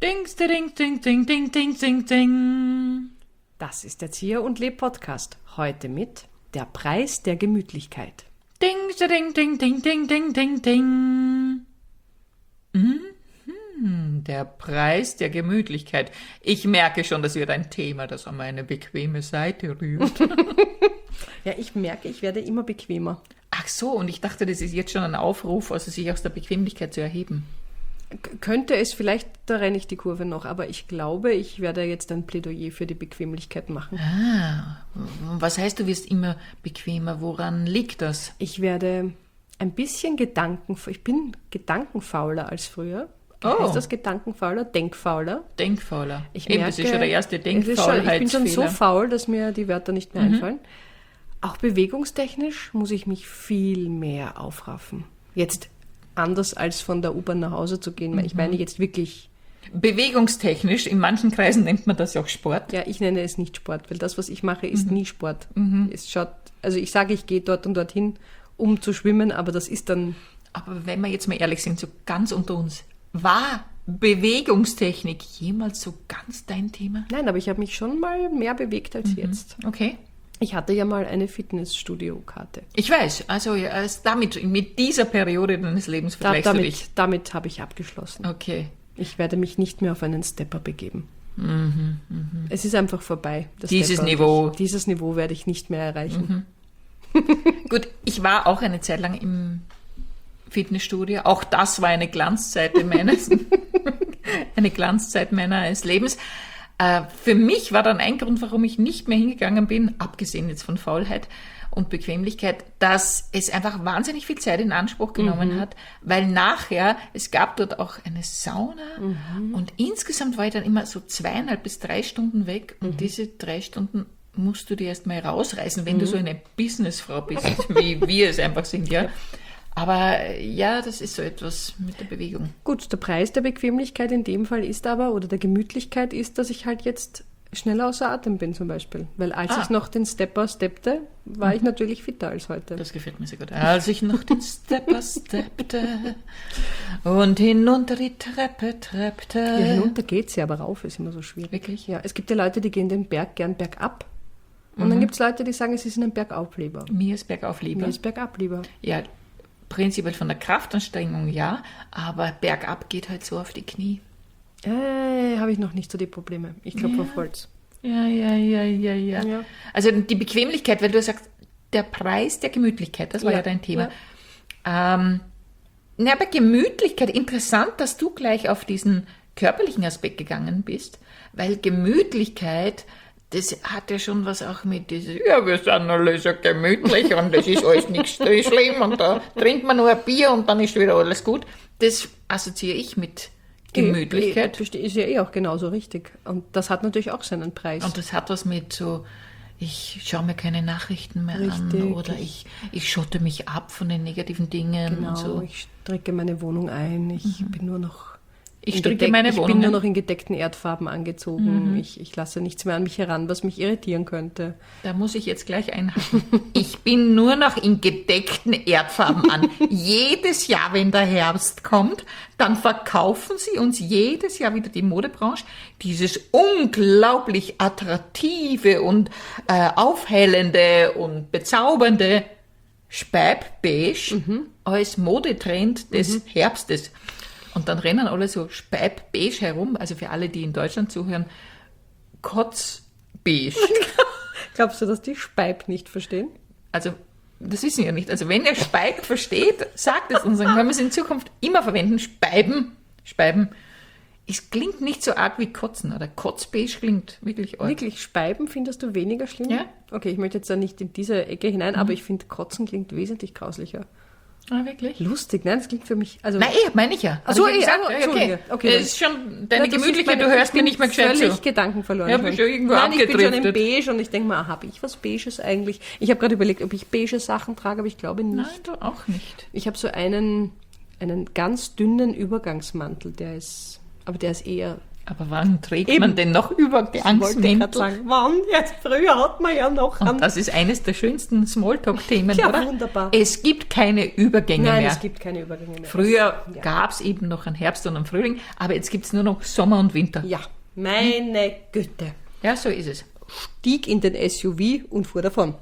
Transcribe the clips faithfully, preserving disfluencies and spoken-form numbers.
Dings, ding, ding, ding, ding, ding, ding, ding. Das ist der Zier und Leb Podcast. Heute mit Der Preis der Gemütlichkeit. Dings, ding, ding, ding, ding, ding, ding, ding. Mhm, der Preis der Gemütlichkeit. Ich merke schon, das wird ein Thema, das an meine bequeme Seite rührt. Ja, ich merke, ich werde immer bequemer. Ach so, und ich dachte, das ist jetzt schon ein Aufruf, also sich aus der Bequemlichkeit zu erheben. K- könnte es, vielleicht, da renne ich die Kurve noch, aber ich glaube, ich werde jetzt ein Plädoyer für die Bequemlichkeit machen. Ah, was heißt, du wirst immer bequemer? Woran liegt das? Ich werde ein bisschen Gedanken, ich bin gedankenfauler als früher. Oh. Ist das gedankenfauler? Denkfauler? Denkfauler. Ich Eben, merke, das ist schon der erste es ist schon, ich bin Denkfaulheitsfehler. schon so faul, dass mir die Wörter nicht mehr einfallen. Auch bewegungstechnisch muss ich mich viel mehr aufraffen. Jetzt anders als von der U-Bahn nach Hause zu gehen. Ich meine jetzt wirklich, Bewegungstechnisch, in manchen Kreisen nennt man das ja auch Sport. ja, ich nenne es nicht Sport, weil das, was ich mache, ist nie Sport. Es schaut, also ich sage, ich gehe dort und dorthin, um zu schwimmen, aber das ist dann, Aber wenn wir jetzt mal ehrlich sind, so ganz unter uns, war Bewegungstechnik jemals so ganz dein Thema? nein, aber ich habe mich schon mal mehr bewegt als jetzt. Okay. Ich hatte ja mal eine Fitnessstudio-Karte. Ich weiß, also ja, als damit, mit dieser Periode deines Lebens Da, vergleichst du dich. damit damit habe ich abgeschlossen. Okay. Ich werde mich nicht mehr auf einen Stepper begeben. Es ist einfach vorbei. der Dieses Stepper. Niveau. Ich, dieses Niveau werde ich nicht mehr erreichen. Gut, ich war auch eine Zeit lang im Fitnessstudio. Auch das war eine Glanzzeit meines, eine Glanzzeit meines Lebens. Äh, für mich war dann ein Grund, warum ich nicht mehr hingegangen bin, abgesehen jetzt von Faulheit und Bequemlichkeit, dass es einfach wahnsinnig viel Zeit in Anspruch genommen hat, weil nachher, es gab dort auch eine Sauna und insgesamt war ich dann immer so zweieinhalb bis drei Stunden weg und diese drei Stunden musst du dir erst mal rausreißen, wenn du so eine Businessfrau bist, wie wir es einfach sind, ja. Aber ja, das ist so etwas mit der Bewegung. Gut, der Preis der Bequemlichkeit in dem Fall ist aber, oder der Gemütlichkeit ist, dass ich halt jetzt schneller außer Atem bin zum Beispiel. Weil als Ah. ich noch den Stepper steppte, war ich natürlich fitter als heute. Das gefällt mir sehr gut. Als ich noch den Stepper steppte und hinunter die Treppe treppte. Ja, hinunter geht's ja, aber rauf ist immer so schwierig. Wirklich? Ja, es gibt ja Leute, die gehen den Berg gern bergab. Und dann gibt es Leute, die sagen, es ist ihnen bergauf lieber. Mir ist bergauf lieber. Mir ist bergab lieber. Ja, prinzipiell von der Kraftanstrengung ja, aber bergab geht halt so auf die Knie. Äh, habe ich noch nicht so die Probleme. Ich glaube auf Holz. Ja, ja, ja, ja, ja, Ja. Also die Bequemlichkeit, weil du sagst, der Preis der Gemütlichkeit, das war ja, Ja, dein Thema. Ähm, na, aber Gemütlichkeit, interessant, dass du gleich auf diesen körperlichen Aspekt gegangen bist, weil Gemütlichkeit, das hat ja schon was auch mit dieses, ja, wir sind alle so gemütlich und das ist alles nichts schlimm und da trinkt man nur ein Bier und dann ist wieder alles gut. Das assoziiere ich mit Gemütlichkeit. Das ist ja eh auch genauso richtig. Und das hat natürlich auch seinen Preis. Und das hat was mit so, ich schaue mir keine Nachrichten mehr Richtig. an oder ich, ich schotte mich ab von den negativen Dingen genau, und so. ich strecke meine Wohnung ein. Ich bin nur noch Ich in stricke gedeck- meine ich Wohnung bin nur ein. noch in gedeckten Erdfarben angezogen. Ich, ich lasse nichts mehr an mich heran, was mich irritieren könnte. Da muss ich jetzt gleich einhaken. Ich bin nur noch in gedeckten Erdfarben an. Jedes Jahr, wenn der Herbst kommt, dann verkaufen sie uns jedes Jahr wieder die Modebranche dieses unglaublich attraktive und äh, aufhellende und bezaubernde Speib-Beige als Modetrend des Herbstes. Und dann rennen alle so Speib-Beige herum, also für alle, die in Deutschland zuhören, Kotz-Beige. Glaubst du, dass die Speib nicht verstehen? Also, das wissen wir ja nicht. Also, wenn ihr Speib versteht, sagt es uns, dann können wir es in Zukunft immer verwenden. Speiben, Speiben. Es klingt nicht so arg wie Kotzen, oder Kotzbeige klingt wirklich arg. Wirklich, Speiben findest du weniger schlimm? Ja. Okay, ich möchte jetzt da nicht in diese Ecke hinein, aber ich finde, Kotzen klingt wesentlich grauslicher. Ah, wirklich? Lustig, nein, das klingt für mich... Also, Nein, eh, meine ich ja. Ach so, Hab ich eh, ja gesagt. aber- Ja, Entschuldige. okay. Okay, Das dann- ist schon, deine Ja, das ist Gemütlichkeit, meine- du hörst ich mir bin nicht mehr gescheit völlig zu. Gedanken verloren. Ja, bist schon irgendwo Nein, ich bin schon im abgedriftet. Beige und ich denke mal, habe ich was Beiges eigentlich? Ich habe gerade überlegt, ob ich beige Sachen trage, aber ich glaube nicht. Nein, du auch nicht. Ich habe so einen, einen ganz dünnen Übergangsmantel, der ist, aber der ist eher Aber wann trägt Eben. man denn noch Wollte ich grad Übergangsmäntel? sagen, wann? Jetzt früher hat man ja noch Und an. das ist eines der schönsten Smalltalk-Themen, Ja, oder? wunderbar. Es gibt keine Übergänge Nein, mehr. es gibt keine Übergänge mehr. Früher Ja. gab es eben noch einen Herbst und einen Frühling, aber jetzt gibt es nur noch Sommer und Winter. Ja, meine Güte. Ja, so ist es. Stieg in den S U V und fuhr davon.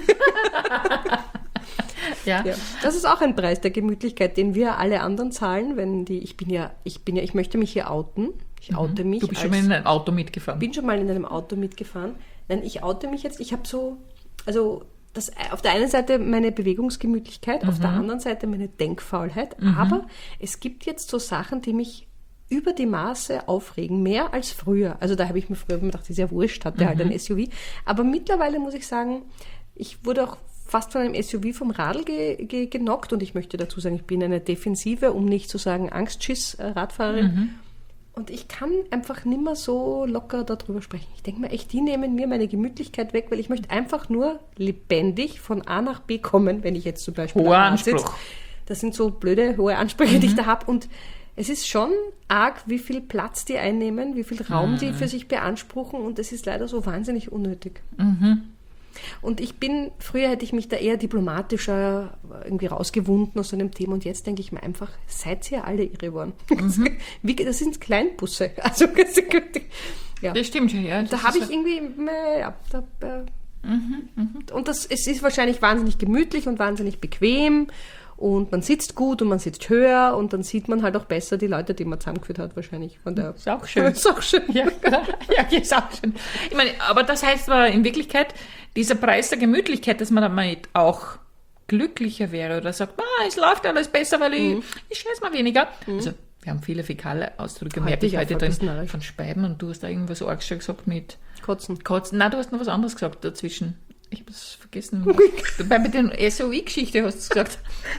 Ja. Ja. Das ist auch ein Preis der Gemütlichkeit, den wir alle anderen zahlen, wenn die, ich bin ja, ich bin ja, ich möchte mich hier outen. Ich oute mich. Du bist als, schon mal in ein Auto mitgefahren. bin schon mal in einem Auto mitgefahren. Nein, ich oute mich jetzt, ich habe so, also das, auf der einen Seite meine Bewegungsgemütlichkeit, auf der anderen Seite meine Denkfaulheit, aber es gibt jetzt so Sachen, die mich über die Maße aufregen, mehr als früher. Also da habe ich mir früher gedacht, das ist ja wurscht, hat der halt ein S U V. Aber mittlerweile muss ich sagen, ich wurde auch fast von einem S U V vom Radl ge, ge, genockt und ich möchte dazu sagen, ich bin eine defensive, um nicht zu sagen Angstschiss-Radfahrerin. Und ich kann einfach nimmer so locker darüber sprechen. Ich denke mir echt, die nehmen mir meine Gemütlichkeit weg, weil ich möchte einfach nur lebendig von A nach B kommen, wenn ich jetzt zum Beispiel Hoher am Rad sitze. Anspruch. Das sind so blöde, hohe Ansprüche, die ich da habe. Und es ist schon arg, wie viel Platz die einnehmen, wie viel Raum die für sich beanspruchen. Und es ist leider so wahnsinnig unnötig. Und ich bin, früher hätte ich mich da eher diplomatischer irgendwie rausgewunden aus so einem Thema. Und jetzt denke ich mir einfach, seid ihr alle irre geworden. Wie, das sind Kleinbusse. Also, ja. Das stimmt schon, ja. Das Da habe ist ich irgendwie, äh, ja, da, äh, und das, es ist wahrscheinlich wahnsinnig gemütlich und wahnsinnig bequem und man sitzt gut und man sitzt höher und dann sieht man halt auch besser die Leute, die man zusammengeführt hat wahrscheinlich. Von der, Ist auch schön. Ist auch schön. Ja, ja, ist auch schön. Ich meine, aber das heißt aber in Wirklichkeit, dieser Preis der Gemütlichkeit, dass man damit auch glücklicher wäre oder sagt, ah, es läuft alles besser, weil ich, Mhm. ich scheiß mal weniger. Also, wir haben viele fäkale Ausdrücke, Heute merke ich ja, heute voll drin, narrisch. von Speiben und du hast da irgendwas arg schon gesagt mit Kotzen. Kotzen. Nein, du hast noch was anderes gesagt dazwischen. Ich habe es vergessen. Bei mit der S O I-Geschichte hast du es gesagt.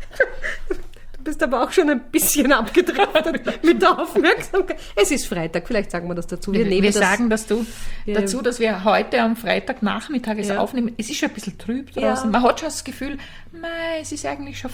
Du bist aber auch schon ein bisschen abgedriftet mit der Aufmerksamkeit. Es ist Freitag, vielleicht sagen wir das dazu. Wir, nehmen wir das, sagen das du, Ja. dazu, dass wir heute am Freitagnachmittag es Ja. aufnehmen. Es ist schon ein bisschen trüb draußen. Ja. Man hat schon das Gefühl, mei, es ist eigentlich schon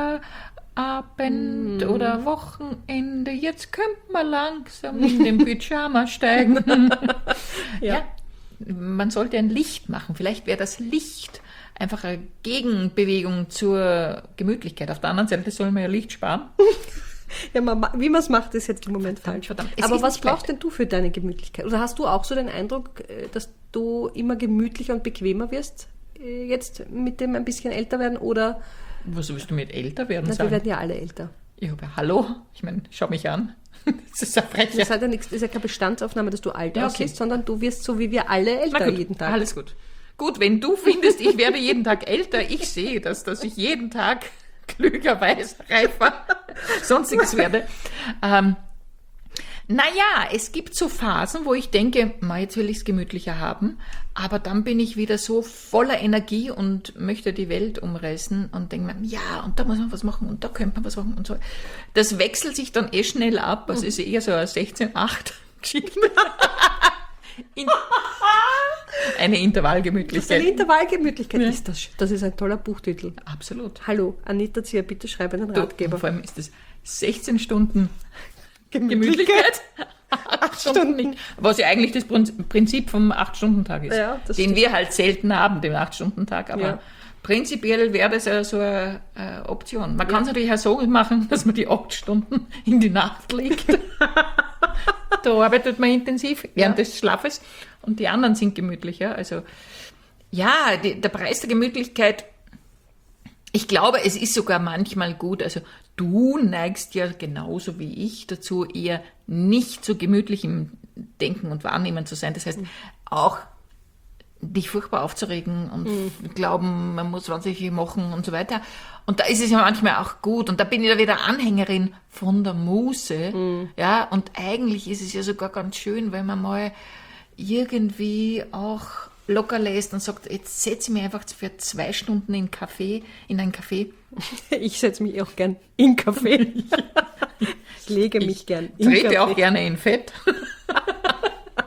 Feierabend Mm. oder Wochenende. Jetzt könnte man langsam in den Pyjama steigen. Ja. Ja, man sollte ein Licht machen. Vielleicht wäre das Licht einfach eine Gegenbewegung zur Gemütlichkeit. Auf der anderen Seite soll man ja Licht sparen. Ja, man, ma- wie man es macht, ist jetzt im Moment Verdammt, falsch. verdammt. Es Aber ist was nicht brauchst leicht. denn du für deine Gemütlichkeit? Oder hast du auch so den Eindruck, äh, dass du immer gemütlicher und bequemer wirst, äh, jetzt mit dem ein bisschen älter werden? Oder, Was willst du mit älter werden na, wir sagen? werden ja alle älter. Ja, aber hallo, ich meine, schau mich an. Das ist ja frech. Das, hat ja nichts, das ist ja keine Bestandsaufnahme, dass du alt Ja, okay. aussiehst, sondern du wirst so wie wir alle älter Na gut, jeden Tag. alles gut. Gut, wenn du findest, ich werde jeden Tag älter, ich sehe das, dass ich jeden Tag klüger, weiß, reifer, sonstiges werde. Ähm, naja, es gibt so Phasen, wo ich denke, ma, jetzt will ich es gemütlicher haben, aber dann bin ich wieder so voller Energie und möchte die Welt umreißen und denke mir, ja, und da muss man was machen und da könnte man was machen und so. Das wechselt sich dann eh schnell ab, also ist eher so eine sechzehn acht Geschichte. In, eine Das Intervallgemütlichkeit. ist eine Intervallgemütlichkeit. Ist das, das ist ein toller Buchtitel. Absolut. Hallo, Anita Zier, bitte schreib einen Du, Ratgeber. vor allem ist das sechzehn Stunden Gemütlichkeit. acht Stunden nicht. Was ja eigentlich das Prin- Prinzip vom acht-Stunden-Tag ist. Ja, das den stimmt. wir halt selten haben, den acht-Stunden-Tag. Aber Ja. prinzipiell wäre das ja so eine, äh, Option. Man kann es natürlich auch so machen, dass man die acht Stunden in die Nacht legt. Da arbeitet man intensiv während Ja. des Schlafes und die anderen sind gemütlicher. Also ja, die, der Preis der Gemütlichkeit, ich glaube, es ist sogar manchmal gut. Also du neigst ja genauso wie ich dazu, eher nicht so gemütlich im Denken und Wahrnehmen zu sein. Das heißt, auch dich furchtbar aufzuregen und glauben, man muss wahnsinnig viel machen und so weiter. Und da ist es ja manchmal auch gut. Und da bin ich da wieder Anhängerin von der Muße. Ja, und eigentlich ist es ja sogar ganz schön, wenn man mal irgendwie auch locker lässt und sagt, jetzt setze ich mich einfach für zwei Stunden in, Café, in ein Café. Ich setze mich auch gern in Kaffee. Ich lege mich gern in Trete Kaffee. auch gerne in Fett.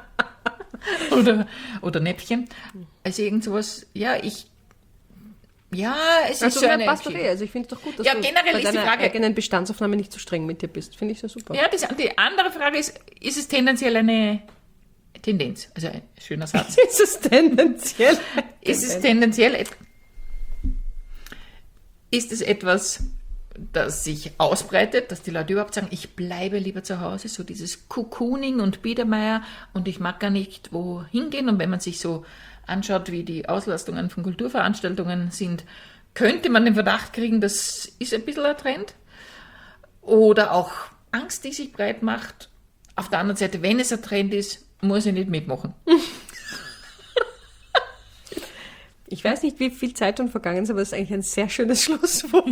oder, oder Näpfchen. Also irgend sowas, ja, ich, Ja, es Also ist so mir eine... passt doch eh. Also ich finde es doch gut, dass Ja, du generell bei ist die deiner Frage- eigenen Bestandsaufnahme nicht so streng mit dir bist. Finde ich so super. Ja, das, die andere Frage ist, ist es tendenziell eine Tendenz? Also ein schöner Satz. Ist es tendenziell? Ist es tendenziell, et- ist es etwas, das sich ausbreitet, dass die Leute überhaupt sagen, ich bleibe lieber zu Hause, so dieses Cocooning und Biedermeier und ich mag gar nicht wohin gehen. Und wenn man sich so anschaut, wie die Auslastungen von Kulturveranstaltungen sind, könnte man den Verdacht kriegen, das ist ein bisschen ein Trend. Oder auch Angst, die sich breit macht. Auf der anderen Seite, wenn es ein Trend ist, muss ich nicht mitmachen. Ich weiß nicht, wie viel Zeit schon vergangen ist, aber das ist eigentlich ein sehr schönes Schlusswort.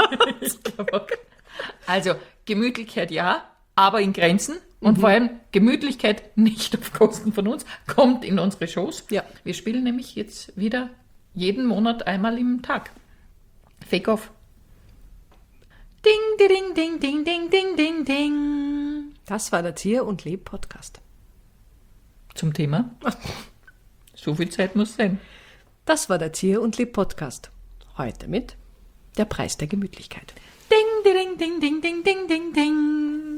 Also Gemütlichkeit ja, aber in Grenzen. Und vor allem Gemütlichkeit nicht auf Kosten von uns. Kommt in unsere Shows. Ja. Wir spielen nämlich jetzt wieder jeden Monat einmal im Tag. Fake Off. Ding, ding, ding, ding, ding, ding, ding, ding. Das war der Tier- und Leb-Podcast. Zum Thema. So viel Zeit muss sein. Das war der Tier- und Leb-Podcast. Heute mit der Preis der Gemütlichkeit. Ding, ding, ding, ding, ding, ding, ding, ding.